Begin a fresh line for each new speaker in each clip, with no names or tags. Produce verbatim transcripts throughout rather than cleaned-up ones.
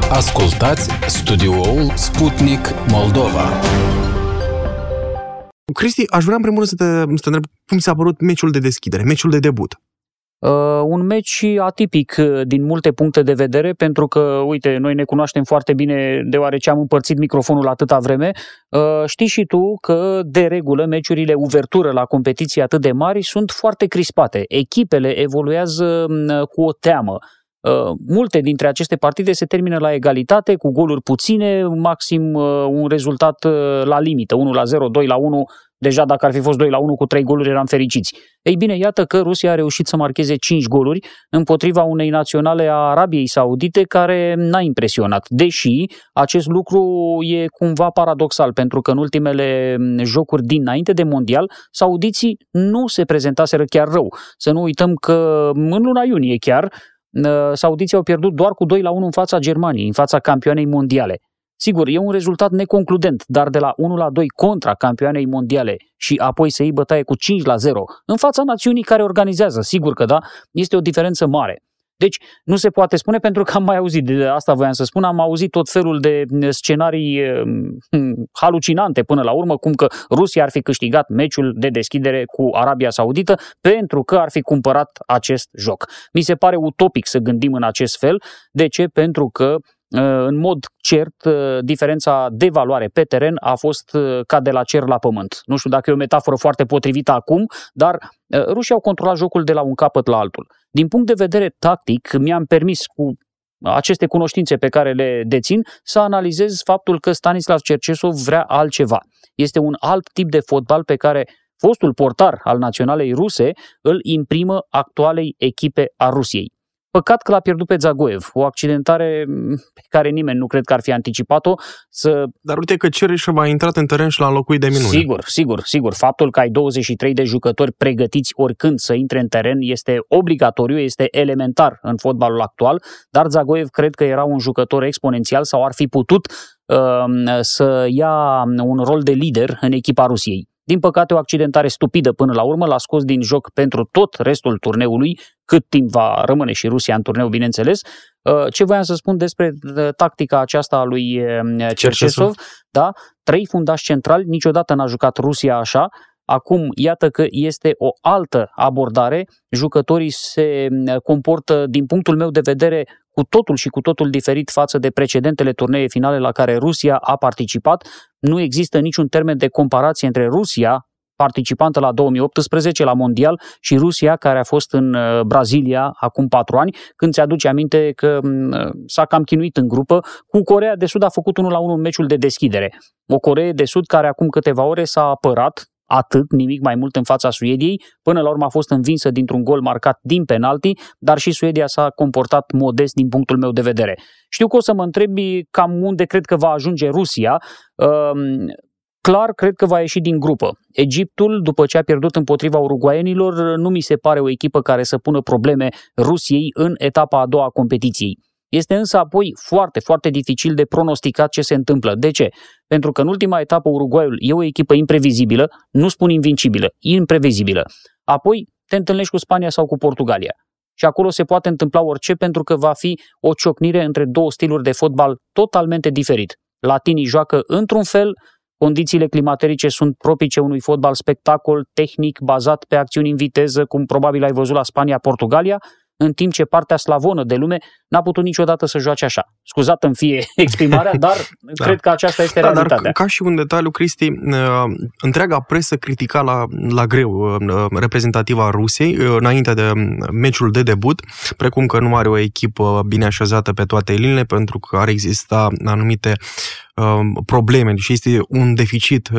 Ascultați studioul Sputnik Moldova.
Cristi, aș vrea în primul rând să te, să te întreb cum ți-a părut meciul de deschidere, meciul de debut.
Uh, un meci atipic din multe puncte de vedere, pentru că, uite, noi ne cunoaștem foarte bine deoarece am împărțit microfonul atâta vreme. Uh, știi și tu că, de regulă, meciurile uvertură la competiții atât de mari sunt foarte crispate. Echipele evoluează cu o teamă. Uh, multe dintre aceste partide se termină la egalitate, cu goluri puține, maxim uh, un rezultat uh, la limită, unu la zero, doi la unu. Deja dacă ar fi fost doi la unu cu trei goluri eram fericiți. Ei bine, iată că Rusia a reușit să marcheze cinci goluri împotriva unei naționale a Arabiei Saudite care n-a impresionat. Deși acest lucru e cumva paradoxal, pentru că în ultimele jocuri dinainte de mondial, saudiții nu se prezentaseră chiar rău. Să nu uităm că în luna iunie chiar, saudiții au pierdut doar cu doi la unu în fața Germaniei, în fața campioanei mondiale. Sigur, e un rezultat neconcludent, dar de la unu la doi contra campioanei mondiale și apoi să iei bătaie cu cinci la zero în fața națiunii care organizează, sigur că da, este o diferență mare. Deci nu se poate spune, pentru că am mai auzit, de asta voiam să spun, am auzit tot felul de scenarii halucinante până la urmă, cum că Rusia ar fi câștigat meciul de deschidere cu Arabia Saudită pentru că ar fi cumpărat acest joc. Mi se pare utopic să gândim în acest fel. De ce? Pentru că în mod cert, diferența de valoare pe teren a fost ca de la cer la pământ. Nu știu dacă e o metaforă foarte potrivită acum, dar rușii au controlat jocul de la un capăt la altul. Din punct de vedere tactic, mi-am permis cu aceste cunoștințe pe care le dețin să analizez faptul că Stanislav Cercesov vrea altceva. Este un alt tip de fotbal pe care fostul portar al naționalei ruse îl imprimă actualei echipe a Rusiei. Păcat că l-a pierdut pe Zagoev, o accidentare pe care nimeni nu cred că ar fi anticipat-o. Să...
Dar uite că Cereșov a intrat în teren și l-a înlocuit de minune.
Sigur, sigur, sigur. Faptul că ai douăzeci și trei de jucători pregătiți oricând să intre în teren este obligatoriu, este elementar în fotbalul actual, dar Zagoev cred că era un jucător exponențial sau ar fi putut uh, să ia un rol de lider în echipa Rusiei. Din păcate, o accidentare stupidă până la urmă l-a scos din joc pentru tot restul turneului, cât timp va rămâne și Rusia în turneu, bineînțeles. Ce voiam să spun despre tactica aceasta a lui Cercesov? Da, trei fundași centrali, niciodată n-a jucat Rusia așa. Acum, iată că este o altă abordare. Jucătorii se comportă, din punctul meu de vedere, cu totul și cu totul diferit față de precedentele turnee finale la care Rusia a participat. Nu există niciun termen de comparație între Rusia, participantă la două mii optsprezece la mondial, și Rusia care a fost în Brazilia acum patru ani, când ți-aduce aminte că s-a cam chinuit în grupă. Cu Coreea de Sud a făcut unu la unu în meciul de deschidere. O Coreea de Sud care acum câteva ore s-a apărat, atât, nimic mai mult, în fața Suediei. Până la urmă a fost învinsă dintr-un gol marcat din penalti, dar și Suedia s-a comportat modest din punctul meu de vedere. Știu că o să mă întrebi cam unde cred că va ajunge Rusia. Clar, cred că va ieși din grupă. Egiptul, după ce a pierdut împotriva uruguaienilor, nu mi se pare o echipă care să pună probleme Rusiei în etapa a doua a competiției. Este însă apoi foarte, foarte dificil de pronosticat ce se întâmplă. De ce? Pentru că în ultima etapă Uruguayul e o echipă imprevizibilă, nu spun invincibilă, imprevizibilă. Apoi te întâlnești cu Spania sau cu Portugalia. Și acolo se poate întâmpla orice, pentru că va fi o ciocnire între două stiluri de fotbal totalmente diferit. Latinii joacă într-un fel, condițiile climaterice sunt propice unui fotbal spectacol, tehnic, bazat pe acțiuni în viteză, cum probabil ai văzut la Spania-Portugalia, în timp ce partea slavonă de lume n-a putut niciodată să joace așa. Scuzat-mi fie exprimarea, dar da. Cred că aceasta este da, realitatea.
Dar ca și un detaliu, Cristi, întreaga presă critica la, la greu reprezentativa Rusiei înainte de meciul de debut, precum că nu are o echipă bine așezată pe toate liniile, pentru că ar exista anumite probleme și este un deficit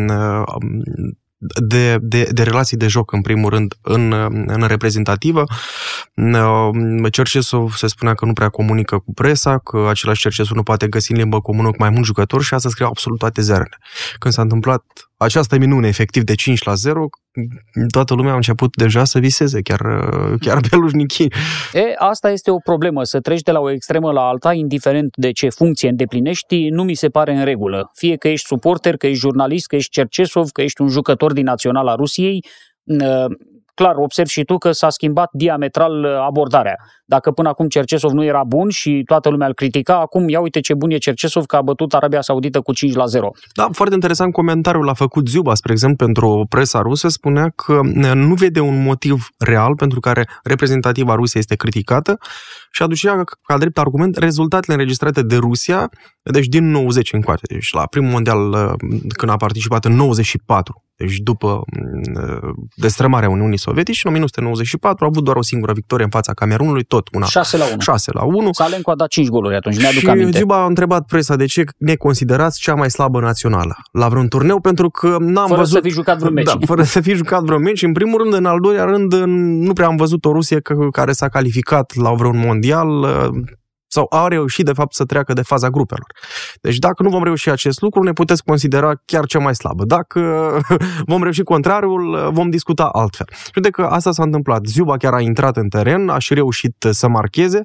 De, de, de relații de joc, în primul rând, în, în reprezentativă. Cercesov se spunea că nu prea comunică cu presa, că același Cercesov nu poate găsi în limbă comună cu mai mulți jucători și asta scriu absolut toate ziarele. Când s-a întâmplat această minune, efectiv, de cinci la zero, toată lumea a început deja să viseze, chiar, chiar belușnichii.
E, asta este o problemă, să treci de la o extremă la alta, indiferent de ce funcție îndeplinești, nu mi se pare în regulă. Fie că ești suporter, că ești jurnalist, că ești Cercesov, că ești un jucător din Naționala Rusiei, clar, observi și tu că s-a schimbat diametral abordarea. Dacă până acum Cercesov nu era bun și toată lumea îl critica, acum ia uite ce bun e Cercesov că a bătut Arabia Saudită cu cinci la zero.
Da, foarte interesant comentariul l-a făcut Ziuba, spre exemplu, pentru presa rusă, spunea că nu vede un motiv real pentru care reprezentativa Rusiei este criticată și aducea ca drept argument rezultatele înregistrate de Rusia, deci din nouăzeci încoace, deci la primul mondial când a participat în nouăzeci și patru. Deci după destrămarea Uniunii Sovietice, în o mie nouă sute nouăzeci și patru a avut doar o singură victorie în fața Camerunului, tot una.
șase la unu.
șase la unu.
Salenco a dat cinci goluri atunci, mi-aduc
și
aminte.
Ziuba a întrebat presa de ce ne considerați cea mai slabă națională la vreun turneu, pentru că n-am
fără
văzut...
să fi jucat vreun meci.
Da, fără să fi jucat vreun meci. În primul rând, în al doilea rând, nu prea am văzut o Rusie care s-a calificat la vreun mondial sau a reușit, de fapt, să treacă de faza grupelor. Deci dacă nu vom reuși acest lucru, ne puteți considera chiar cea mai slabă. Dacă vom reuși contrariul, vom discuta altfel. Și uite că asta s-a întâmplat. Ziuba chiar a intrat în teren, a și reușit să marcheze.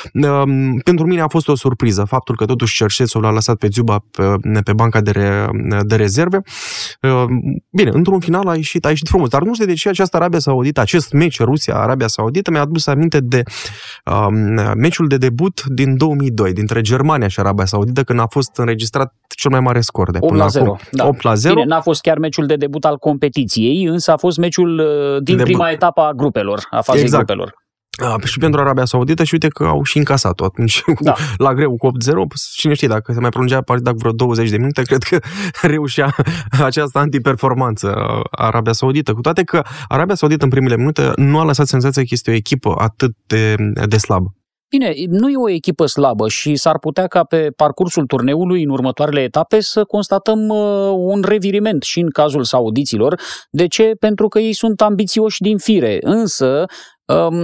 Pentru mine a fost o surpriză faptul că totuși Cercesov l-a lăsat pe Ziuba pe, pe banca de, re, de rezerve. Bine, într-un final a ieșit, a ieșit frumos, dar nu știu de ce această Arabia Saudită, acest meci Rusia-Arabia Saudită mi-a adus aminte de um, meciul de debut din din două mii doi, dintre Germania și Arabia Saudită, când a fost înregistrat cel mai mare scor de până acum.
Da.
opt la zero.
Bine, n-a fost chiar meciul de debut al competiției, însă a fost meciul din de prima b- etapă a grupelor, a fazei
exact.
grupelor.
A, și pentru Arabia Saudită și uite că au și încasat-o atunci da. la greu cu opt zero. Cine știe, dacă se mai prolungea partida vreo douăzeci de minute, cred că reușea această antiperformanță Arabia Saudită. Cu toate că Arabia Saudită în primele minute nu a lăsat senzația că este o echipă atât de, de slabă.
Bine, nu e o echipă slabă și s-ar putea ca pe parcursul turneului, în următoarele etape, să constatăm uh, un reviriment și în cazul saudiților. De ce? Pentru că ei sunt ambițioși din fire, însă um,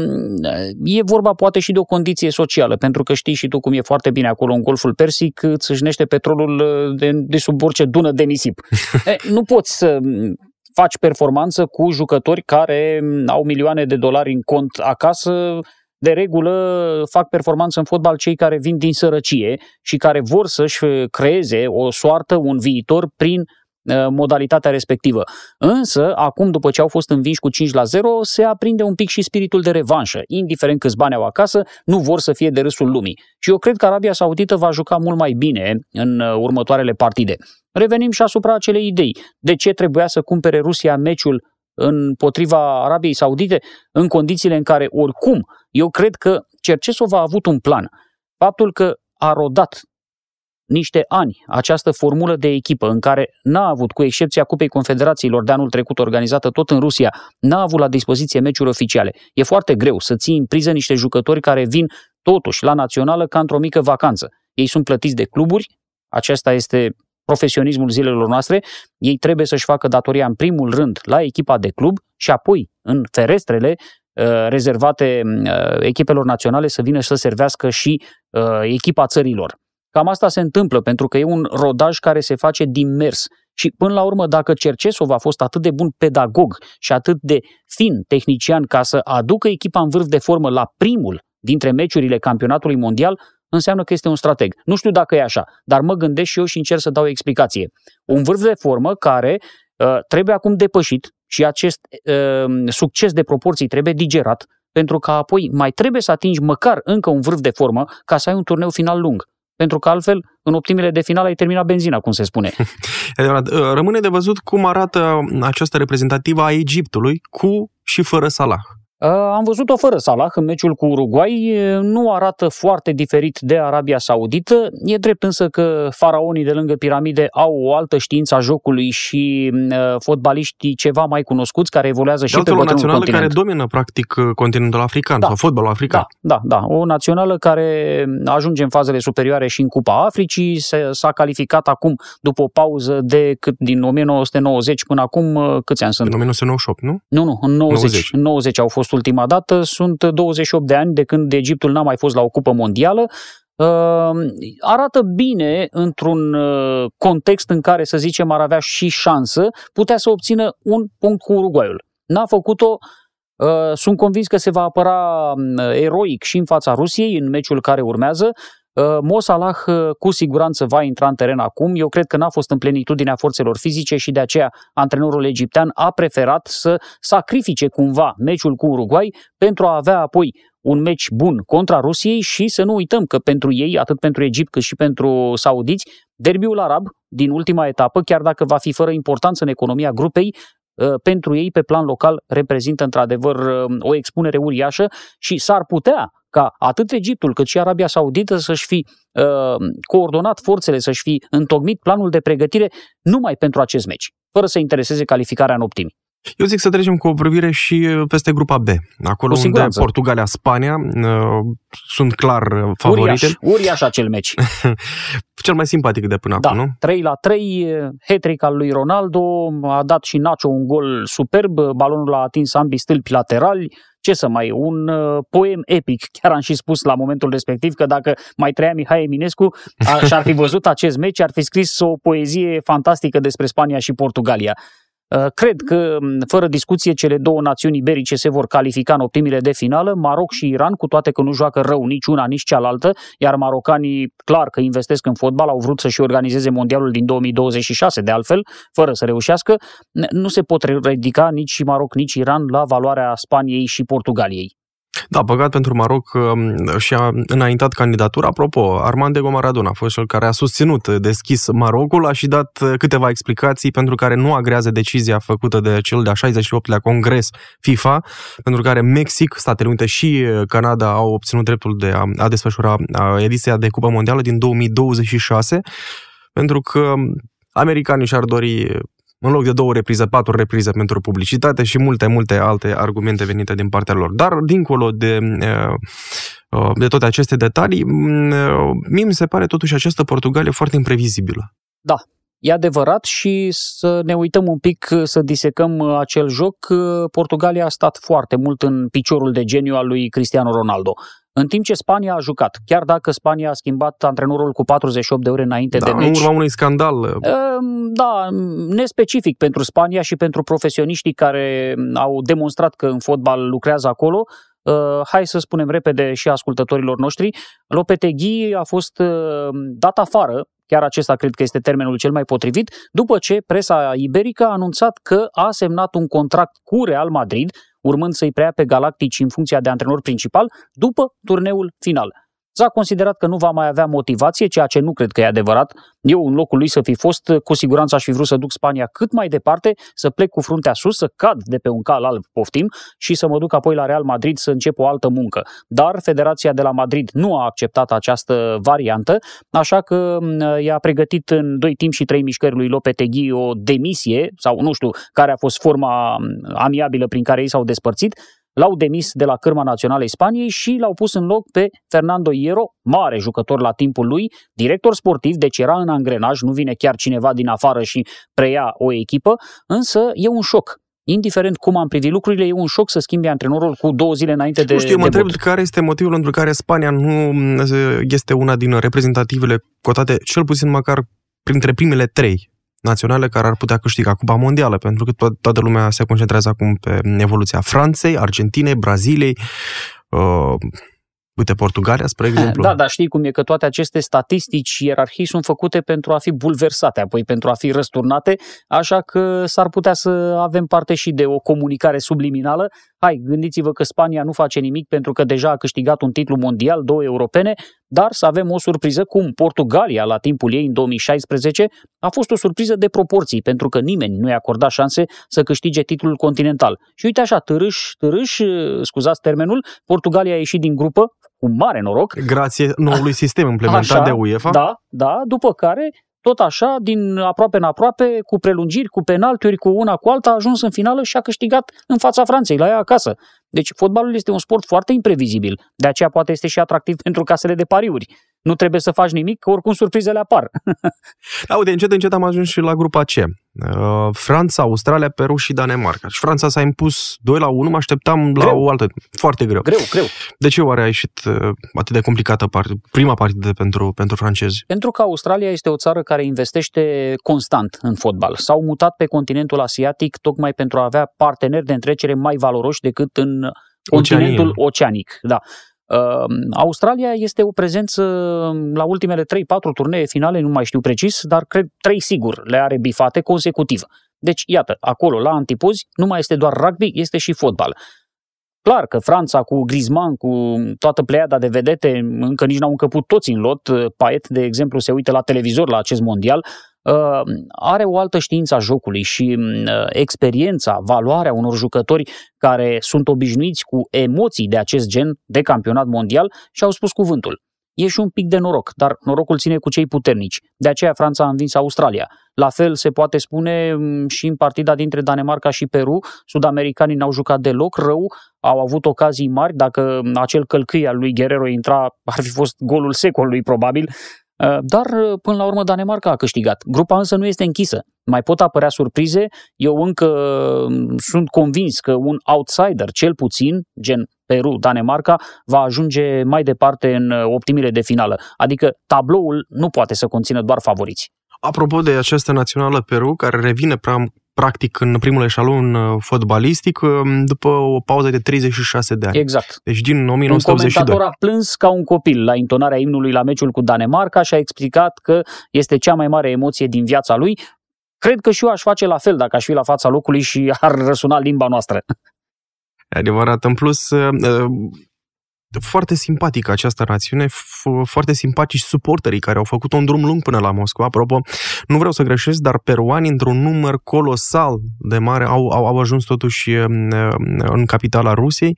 e vorba poate și de o condiție socială, pentru că știi și tu cum e foarte bine acolo în Golful Persic, îți îșnește petrolul de, de sub orice dună de nisip. e, nu poți să faci performanță cu jucători care au milioane de dolari în cont acasă. De regulă fac performanță în fotbal cei care vin din sărăcie și care vor să-și creeze o soartă, un viitor prin uh, modalitatea respectivă. Însă, acum, după ce au fost învinși cu cinci la zero, se aprinde un pic și spiritul de revanșă. Indiferent câți bani au acasă, nu vor să fie de râsul lumii. Și eu cred că Arabia Saudită va juca mult mai bine în uh, următoarele partide. Revenim și asupra acelei idei. De ce trebuia să cumpere Rusia meciul împotriva Arabiei Saudite în condițiile în care, oricum, eu cred că Cercesov a avut un plan. Faptul că a rodat niște ani această formulă de echipă în care n-a avut, cu excepția Cupei Confederațiilor de anul trecut organizată tot în Rusia, n-a avut la dispoziție meciuri oficiale. E foarte greu să ții în priză niște jucători care vin totuși la națională ca într-o mică vacanță. Ei sunt plătiți de cluburi, acesta este profesionismul zilelor noastre, ei trebuie să-și facă datoria în primul rând la echipa de club și apoi în ferestrele uh, rezervate uh, echipelor naționale să vină și să servească și uh, echipa țărilor. Cam asta se întâmplă pentru că e un rodaj care se face din mers. Și până la urmă, dacă Cercesov a fost atât de bun pedagog și atât de fin tehnician ca să aducă echipa în vârf de formă la primul dintre meciurile campionatului mondial, înseamnă că este un strateg. Nu știu dacă e așa, dar mă gândesc și eu și încerc să dau o explicație. Un vârf de formă care uh, trebuie acum depășit și acest uh, succes de proporții trebuie digerat, pentru că apoi mai trebuie să atingi măcar încă un vârf de formă ca să ai un turneu final lung. Pentru că altfel, în optimile de final, ai terminat benzina, cum se spune.
Rămâne de văzut cum arată această reprezentativă a Egiptului cu și fără Salah.
Am văzut-o fără Salah în meciul cu Uruguay, nu arată foarte diferit de Arabia Saudită. E drept însă că faraonii de lângă piramide au o altă știință a jocului și fotbaliștii ceva mai cunoscuți care evoluează și pe bătrânul
națională
continent.
Care domină practic continentul african da. sau fotbalul african.
Da, da, da, o națională care ajunge în fazele superioare și în Cupa Africii, s-a calificat acum după o pauză de cât din nouăsprezece nouăzeci până acum, câți ani sunt?
În nouăsprezece nouăzeci și opt, nu?
Nu, nu, în nouăzeci. nouăzeci. În nouăzeci au fost ultima dată, sunt douăzeci și opt de ani de când Egiptul n-a mai fost la o cupă mondială. Uh, arată bine într-un uh, context în care, să zicem, ar avea și șansă, putea să obțină un punct cu Uruguayul. N-a făcut-o, uh, sunt convins că se va apăra uh, eroic și în fața Rusiei în meciul care urmează. Mo Salah cu siguranță va intra în teren acum. Eu cred că n-a fost în plenitudinea forțelor fizice și de aceea antrenorul egiptean a preferat să sacrifice cumva meciul cu Uruguay pentru a avea apoi un meci bun contra Rusiei și să nu uităm că pentru ei, atât pentru Egipt cât și pentru saudiți, derbiul arab din ultima etapă, chiar dacă va fi fără importanță în economia grupei, pentru ei pe plan local reprezintă într-adevăr o expunere uriașă și s-ar putea ca atât Egiptul cât și Arabia Saudită să-și fi uh, coordonat forțele, să-și fi întocmit planul de pregătire numai pentru acest meci, fără să intereseze calificarea în optimi.
Eu zic să trecem cu o privire și peste grupa B. Acolo unde Portugalia, Spania uh, sunt clar favorite.
Uriaș, uriaș acel meci.
Cel mai simpatic de până
da,
acum, nu?
trei la trei, hat-trick al lui Ronaldo, a dat și Nacho un gol superb, balonul a atins ambii stâlpi laterali. Ce să mai, un uh, poem epic, chiar am și spus la momentul respectiv că dacă mai trăia Mihai Eminescu și ar fi văzut acest meci, ar fi scris o poezie fantastică despre Spania și Portugalia. Uh, cred că, fără discuție, cele două națiuni iberice se vor califica în optimile de finală, Maroc și Iran, cu toate că nu joacă rău nici una, nici cealaltă, iar marocanii, clar că investesc în fotbal, au vrut să-și organizeze mondialul din două mii douăzeci și șase, de altfel, fără să reușească, nu se pot ridica nici Maroc, nici Iran la valoarea Spaniei și Portugaliei.
Da, păcat pentru Maroc și-a înaintat candidatura. Apropo, Armando Maradona a fost cel care a susținut deschis Marocul, a și dat câteva explicații pentru care nu agrează decizia făcută de cel de-a șaizeci și opt-lea congres FIFA, pentru care Mexic, Statele Unite și Canada au obținut dreptul de a, a desfășura ediția de Cupă Mondială din două mii douăzeci și șase, pentru că americanii și-ar dori, în loc de două reprize, patru reprize pentru publicitate și multe, multe alte argumente venite din partea lor. Dar, dincolo de, de toate aceste detalii, mie mi se pare totuși această Portugalie foarte imprevizibilă.
Da, e adevărat și să ne uităm un pic, să disecăm acel joc. Portugalia a stat foarte mult în piciorul de geniu al lui Cristiano Ronaldo. În timp ce Spania a jucat, chiar dacă Spania a schimbat antrenorul cu patruzeci și opt de ore înainte
da,
de meci.
În urma unui scandal.
Da, nespecific pentru Spania și pentru profesioniștii care au demonstrat că în fotbal lucrează acolo. Hai să spunem repede și ascultătorilor noștri, Lopetegui a fost dat afară, chiar acesta cred că este termenul cel mai potrivit, după ce presa iberică a anunțat că a semnat un contract cu Real Madrid, urmând să-i preia pe Galactici în funcția de antrenor principal după turneul final. S-a considerat că nu va mai avea motivație, ceea ce nu cred că e adevărat. Eu, în locul lui să fi fost, cu siguranță aș fi vrut să duc Spania cât mai departe, să plec cu fruntea sus, să cad de pe un cal alb, poftim, și să mă duc apoi la Real Madrid să încep o altă muncă. Dar Federația de la Madrid nu a acceptat această variantă, așa că i-a pregătit în doi timp și trei mișcări lui Lopetegui o demisie, sau nu știu care a fost forma amiabilă prin care ei s-au despărțit. L-au demis de la cârma naționalei Spaniei și l-au pus în loc pe Fernando Hierro, mare jucător la timpul lui, director sportiv, deci era în angrenaj, nu vine chiar cineva din afară și preia o echipă, însă e un șoc. Indiferent cum am privit lucrurile, e un șoc să schimbi antrenorul cu două zile înainte de
Nu știu, eu mă
debut.
întreb care este motivul pentru care Spania nu este una din reprezentativele cotate, cel puțin măcar printre primele trei naționale care ar putea câștiga Cupa Mondială, pentru că to- toată lumea se concentrează acum pe evoluția Franței, Argentinei, Braziliei, uh, uite, Portugalia, spre exemplu.
Da, dar știi cum e, că toate aceste statistici, ierarhii sunt făcute pentru a fi bulversate, apoi pentru a fi răsturnate, așa că s-ar putea să avem parte și de o comunicare subliminală. Hai, gândiți-vă că Spania nu face nimic pentru că deja a câștigat un titlu mondial, două europene, dar să avem o surpriză cum Portugalia, la timpul ei, în două mii șaisprezece, a fost o surpriză de proporții, pentru că nimeni nu i-a acordat șanse să câștige titlul continental. Și uite așa, târâș, târâș, scuzați termenul, Portugalia a ieșit din grupă, cu mare noroc.
Grație noului sistem implementat
așa,
de UEFA.
Da, da, după care, tot așa, din aproape în aproape, cu prelungiri, cu penaltiuri, cu una cu alta, a ajuns în finală și a câștigat în fața Franței, la ea acasă. Deci fotbalul este un sport foarte imprevizibil, de aceea poate este și atractiv pentru casele de pariuri. Nu trebuie să faci nimic, că oricum surprizele apar.
Da, uite, încet, încet am ajuns și la grupa C. Uh, Franța, Australia, Peru și Danemarca. Și Franța s-a impus doi la unu, mă așteptam greu. La o altă, foarte greu.
Greu, greu.
De ce oare a ieșit uh, atât de complicată part, prima partidă pentru, pentru francezi?
Pentru că Australia este o țară care investește constant în fotbal. S-au mutat pe continentul asiatic tocmai pentru a avea parteneri de întrecere mai valoroși decât în continentul oceanic. Da. Australia este o prezență la ultimele trei patru turnee finale, nu mai știu precis, dar cred trei sigur le are bifate consecutiv. Deci, iată, acolo, la antipozi, nu mai este doar rugby, este și fotbal. Clar că Franța cu Griezmann, cu toată pleiada de vedete, încă nici n-au încăput toți în lot. Payet, de exemplu, se uită la televizor la acest mondial, are o altă știință a jocului și experiența, valoarea unor jucători care sunt obișnuiți cu emoții de acest gen de campionat mondial și au spus cuvântul. E și un pic de noroc, dar norocul ține cu cei puternici. De aceea Franța a învins Australia. La fel se poate spune și în partida dintre Danemarca și Peru. Sud-americanii n-au jucat deloc rău, au avut ocazii mari. Dacă acel călcâi al lui Guerrero intra, ar fi fost golul secolului probabil. Dar până la urmă Danemarca a câștigat. Grupa însă nu este închisă. Mai pot apărea surprize. Eu încă sunt convins că un outsider, cel puțin, gen Peru, Danemarca, va ajunge mai departe în optimile de finală. Adică tabloul nu poate să conțină doar favoriți.
Apropo de această națională Peru, care revine practic în primul eșalon fotbalistic după o pauză de treizeci și șase de ani.
Exact.
Deci din o mie nouă sute optzeci și doi.
Un comentator a plâns ca un copil la intonarea imnului la meciul cu Danemarca și a explicat că este cea mai mare emoție din viața lui. Cred că și eu aș face la fel dacă aș fi la fața locului și ar răsuna limba noastră.
E adevărat. În plus, foarte simpatică această națiune, foarte simpatici suporterii care au făcut un drum lung până la Moscova. Apropo, nu vreau să greșesc, dar peruanii, într-un număr colosal de mare, au, au, au ajuns totuși în capitala Rusiei.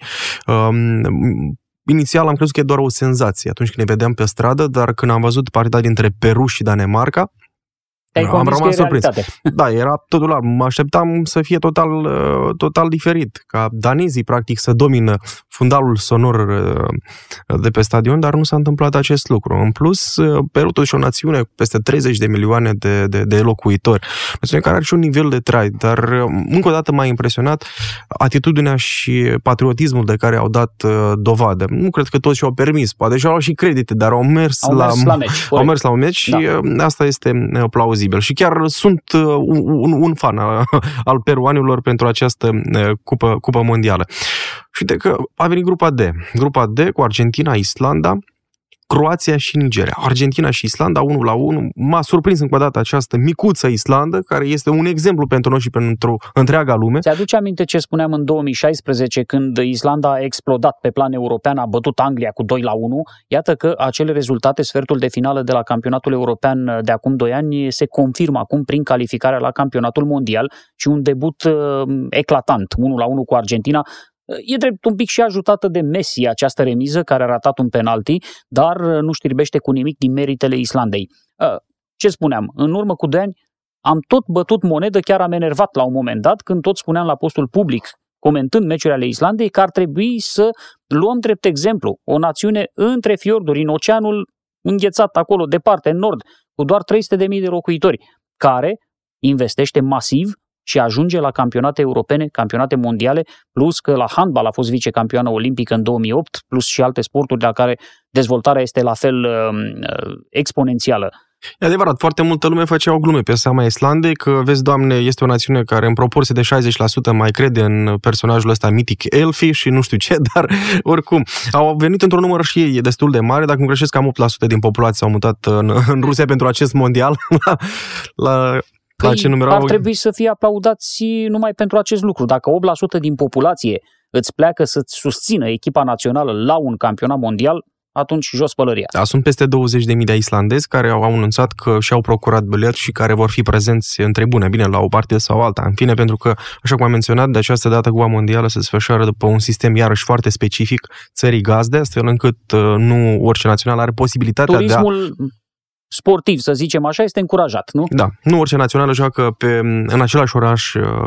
Inițial am crezut că e doar o senzație atunci când ne vedeam pe stradă, dar când am văzut partida dintre Peru și Danemarca,
am rămas surprins.
Da, era totul alt. Mă așteptam să fie total, total diferit, ca danezii practic să domină fundalul sonor de pe stadion, dar nu s-a întâmplat acest lucru. În plus, Peru totuși o națiune cu peste treizeci de milioane de, de, de locuitori, națiune care are și un nivel de trai, dar încă o dată m-a impresionat atitudinea și patriotismul de care au dat dovadă. Nu cred că toți și-au permis, poate și-au luat și credite, dar au mers,
au
la,
mers la meci.
Au mers la un meci da. Și asta este plauzibil. Și chiar sunt un, un fan al peruanilor pentru această cupă, cupă mondială. Și de că a venit grupa D. Grupa D cu Argentina, Islanda, Croația și Nigeria. Argentina și Islanda, unu la unu. M-a surprins încă o dată această micuță Islandă, care este un exemplu pentru noi și pentru întreaga lume.
Ți-aduce aminte ce spuneam în două mii șaisprezece, când Islanda a explodat pe plan european, a bătut Anglia cu doi la unu? Iată că acele rezultate, sfertul de finală de la campionatul european de acum doi ani, se confirmă acum prin calificarea la campionatul mondial și un debut eclatant, unu la unu cu Argentina. E drept un pic și ajutată de Messi această remiză, care a ratat un penalti, dar nu știrbește cu nimic din meritele Islandei. Ce spuneam? În urmă cu doi ani am tot bătut monedă, chiar am enervat la un moment dat, când tot spuneam la postul public, comentând meciurile ale Islandei, că ar trebui să luăm drept exemplu o națiune între fiorduri, în oceanul înghețat acolo, departe, în nord, cu doar trei sute de mii de locuitori, care investește masiv și ajunge la campionate europene, campionate mondiale, plus că la handbal a fost vicecampioană olimpică în două mii opt, plus și alte sporturi la care dezvoltarea este la fel uh, exponențială.
E adevărat, foarte multă lume făcea o glume pe seama Islandei, că, vezi, Doamne, este o națiune care în proporție de șaizeci la sută mai crede în personajul ăsta mitic Elfi și nu știu ce, dar oricum, au venit într-un număr și ei destul de mare, dacă nu greșesc, cam opt la sută din populație s-au mutat în, în Rusia pentru acest mondial, la... la
Păi, ar trebui să fie aplaudați numai pentru acest lucru. Dacă opt la sută din populație îți pleacă să-ți susțină echipa națională la un campionat mondial, atunci jos pălăria.
Da, sunt peste douăzeci de mii de islandezi care au anunțat că și-au procurat bilet și care vor fi prezenți în tribune, bine, la o parte sau alta. În fine, pentru că, așa cum am menționat, de această dată Cupa Mondială se desfășoară după un sistem iarăși foarte specific țării gazde, astfel încât nu orice național are posibilitatea
Turismul...
de a...
sportiv, să zicem așa, este încurajat, nu?
Da, nu orice națională joacă pe, în același oraș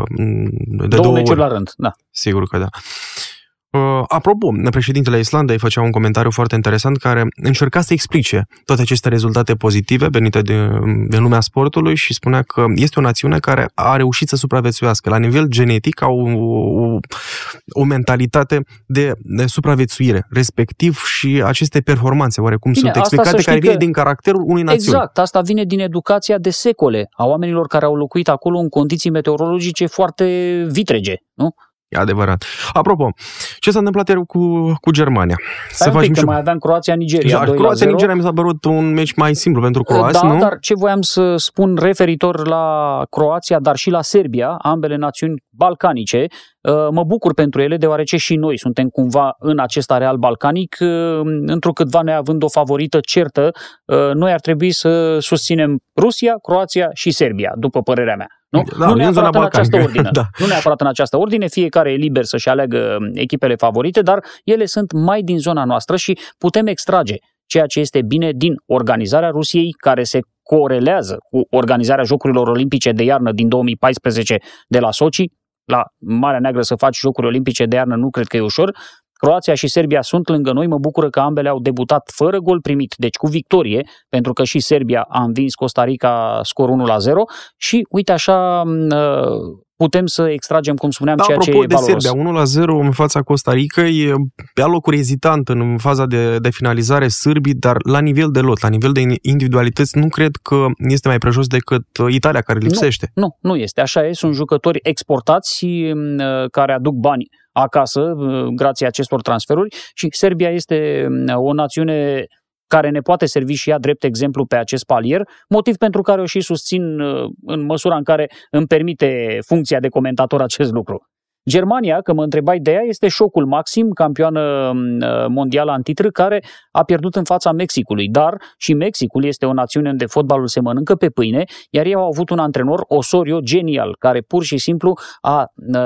de două,
două meciuri
ori.
la rând, da.
Sigur că da. Uh, apropo, președintele Islandei făcea un comentariu foarte interesant care încerca să explice toate aceste rezultate pozitive venite din, din lumea sportului și spunea că este o națiune care a reușit să supraviețuiască. La nivel genetic au o, o, o mentalitate de, de supraviețuire, respectiv și aceste performanțe, oarecum
Bine,
sunt explicate, care vine
că...
din caracterul unei națiuni.
Exact, asta vine din educația de secole a oamenilor care au locuit acolo în condiții meteorologice foarte vitrege, nu?
E adevărat. Apropo, ce s-a întâmplat ieri cu, cu Germania?
Stai un pic, că mai aveam Croația-Nigeria.
Croația-Nigeria mi s-a părut un meci mai simplu pentru croați,
da,
nu?
Dar ce voiam să spun referitor la Croația, dar și la Serbia, ambele națiuni balcanice, mă bucur pentru ele, deoarece și noi suntem cumva în acest areal balcanic, întrucâtva neavând o favorită certă, noi ar trebui să susținem Rusia, Croația și Serbia, după părerea mea. Nu,
da,
nu neapărat în, în această ordine.
Da.
Nu neapărat în această ordine, fiecare e liber să-și aleagă echipele favorite, dar ele sunt mai din zona noastră și putem extrage ceea ce este bine din organizarea Rusiei, care se corelează cu organizarea Jocurilor Olimpice de iarnă din două mii paisprezece de la Sochi. La Marea Neagră să faci Jocuri Olimpice de iarnă nu cred că e ușor. Croația și Serbia sunt lângă noi, mă bucură că ambele au debutat fără gol primit, deci cu victorie, pentru că și Serbia a învins Costa Rica scor unu la zero și uite așa putem să extragem, cum spuneam,
da,
ceea ce e
valoros.
Apropo de
Serbia, unu la zero în fața Costa Rica, e pe alocuri ezitant în faza de, de finalizare sârbii, dar la nivel de lot, la nivel de individualități, nu cred că este mai prejos decât Italia, care lipsește.
Nu, nu, nu este. Așa e, sunt jucători exportați care aduc bani acasă, grație acestor transferuri, și Serbia este o națiune care ne poate servi și ea drept exemplu pe acest palier, motiv pentru care o și susțin în măsura în care îmi permite funcția de comentator acest lucru. Germania, că mă întrebai de ea, este șocul maxim, campioană mondială în titră, care a pierdut în fața Mexicului, dar și Mexicul este o națiune unde fotbalul se mănâncă pe pâine, iar ei au avut un antrenor, Osorio, genial, care pur și simplu a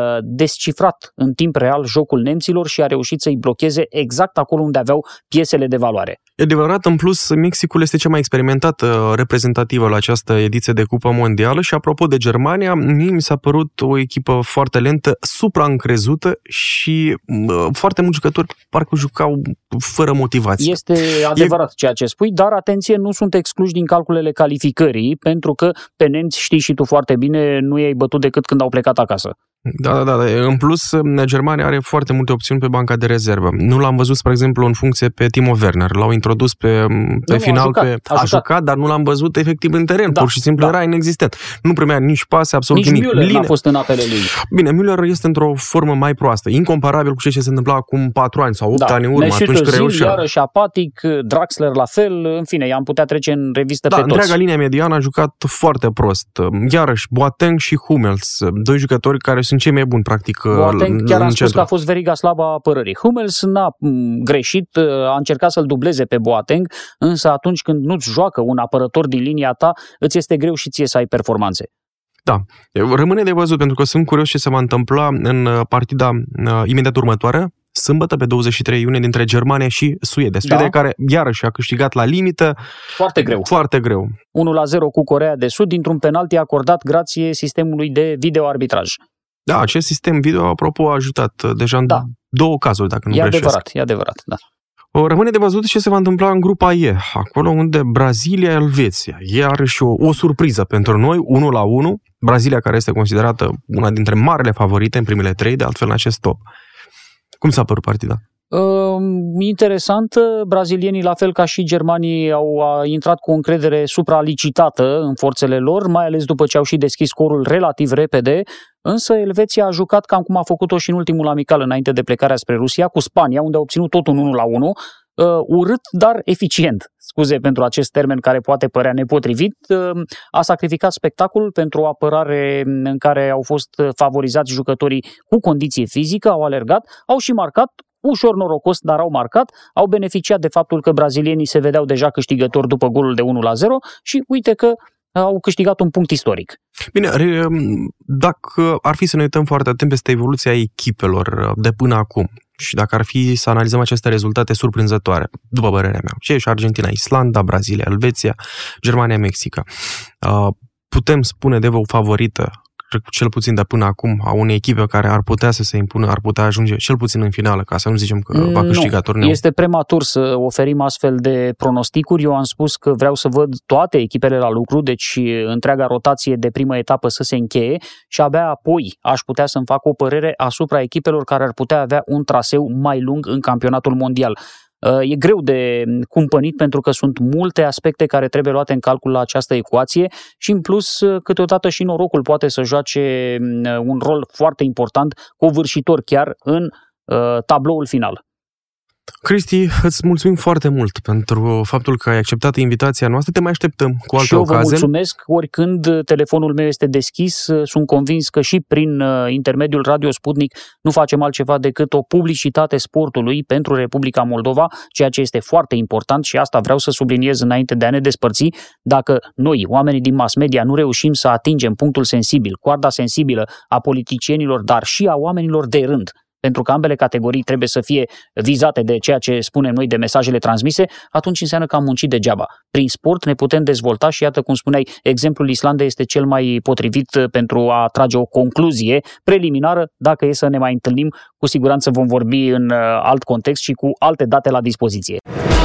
descifrat în timp real jocul nemților și a reușit să-i blocheze exact acolo unde aveau piesele de valoare.
E adevărat, în plus, Mexicul este cea mai experimentată reprezentativă la această ediție de Cupă Mondială și, apropo de Germania, mie mi s-a părut o echipă foarte lentă, supraîncrezută și uh, foarte mulți jucători parcă jucau fără motivație.
Este adevărat e... ceea ce spui, dar atenție, nu sunt excluși din calculele calificării, pentru că pe nemți, știi și tu foarte bine, nu i-ai bătut decât când au plecat acasă.
Da, da, da. În plus, Germania are foarte multe opțiuni pe banca de rezervă. Nu l-am văzut, spre exemplu, în funcție pe Timo Werner. L-au introdus pe, pe
nu,
final,
a jucat,
pe,
a,
a jucat, dar nu l-am văzut efectiv în teren.
Da,
Pur și simplu
da.
era inexistent. Nu primea nici pase, absolut
nici
nimic.
Müller Line... n-a fost în apele lui.
Bine, Müller este într-o formă mai proastă, incomparabil cu ceea ce se întâmpla acum patru ani sau opt
da.
ani în urmă.
Mesut
atunci când reușea.
Iarăși apatic, Draxler la fel, în fine, i-am putea trece în revistă
da,
pe toți.
Întreaga linie mediană a jucat foarte prost. Iarăși, Boateng și Hummels, doi jucători care sunt cei mai buni, practic.
Boateng chiar am spus centru. Că a fost veriga slabă a apărării. Hummels n-a greșit, a încercat să-l dubleze pe Boateng, însă atunci când nu-ți joacă un apărător din linia ta, îți este greu și ție să ai performanțe.
Da, rămâne de văzut, pentru că sunt curios ce se va întâmpla în partida uh, imediat următoare, sâmbătă pe douăzeci și trei iunie, dintre Germania și Suedia. Suedia da. Care iarăși a câștigat la limită.
Foarte greu.
Foarte greu.
unu la zero cu Coreea de Sud, dintr-un penalti acordat grație sistemului de videoarbitraj.
Da, acest sistem video, apropo, a ajutat deja în da. două cazuri, dacă nu
e
greșesc.
Adevărat, e adevărat, da.
Rămâne de văzut ce se va întâmpla în grupa E, acolo unde Brazilia-Elveția. E și o, o surpriză pentru noi, unu la unu. Brazilia, care este considerată una dintre marele favorite în primele trei, de altfel în acest top. Cum s-a părut partida?
Uh, interesant, brazilienii, la fel ca și germanii, au intrat cu o încredere supralicitată în forțele lor, mai ales după ce au și deschis scorul relativ repede, însă Elveția a jucat cam cum a făcut-o și în ultimul amical înainte de plecarea spre Rusia, cu Spania, unde a obținut tot un unu la unu, uh, urât, dar eficient. Scuze pentru acest termen care poate părea nepotrivit, uh, a sacrificat spectacolul pentru o apărare în care au fost favorizați jucătorii cu condiție fizică, au alergat, au și marcat, ușor norocos, dar au marcat, au beneficiat de faptul că brazilienii se vedeau deja câștigători după golul de unu la zero și uite că au câștigat un punct istoric.
Bine, dacă ar fi să ne uităm foarte atent peste evoluția echipelor de până acum și dacă ar fi să analizăm aceste rezultate surprinzătoare, după părerea mea, ce e și Argentina, Islanda, Brazilia, Elveția, Germania, Mexica, putem spune de o favorită, cel puțin de până acum, a unei echipe care ar putea să se impună, ar putea ajunge cel puțin în finală, ca să nu zicem că va câștiga
nu,
turneul.
Este prematur să oferim astfel de pronosticuri. Eu am spus că vreau să văd toate echipele la lucru, deci întreaga rotație de primă etapă să se încheie și abia apoi aș putea să-mi fac o părere asupra echipelor care ar putea avea un traseu mai lung în campionatul mondial. e greu de cumpănit pentru că sunt multe aspecte care trebuie luate în calcul la această ecuație și în plus câteodată și norocul poate să joace un rol foarte important, covârșitor chiar în tabloul final.
Cristi, îți mulțumim foarte mult pentru faptul că ai acceptat invitația noastră. Te mai așteptăm cu alte ocazii.
Și eu vă mulțumesc. Oricând telefonul meu este deschis, sunt convins că și prin intermediul Radio Sputnik nu facem altceva decât o publicitate sportului pentru Republica Moldova, ceea ce este foarte important și asta vreau să subliniez înainte de a ne despărți. Dacă noi, oamenii din mass media, nu reușim să atingem punctul sensibil, coarda sensibilă a politicienilor, dar și a oamenilor de rând, pentru că ambele categorii trebuie să fie vizate de ceea ce spunem noi, de mesajele transmise, atunci înseamnă că am muncit degeaba. Prin sport ne putem dezvolta și iată cum spuneai, exemplul Islandei este cel mai potrivit pentru a trage o concluzie preliminară. Dacă e să ne mai întâlnim, cu siguranță vom vorbi în alt context și cu alte date la dispoziție.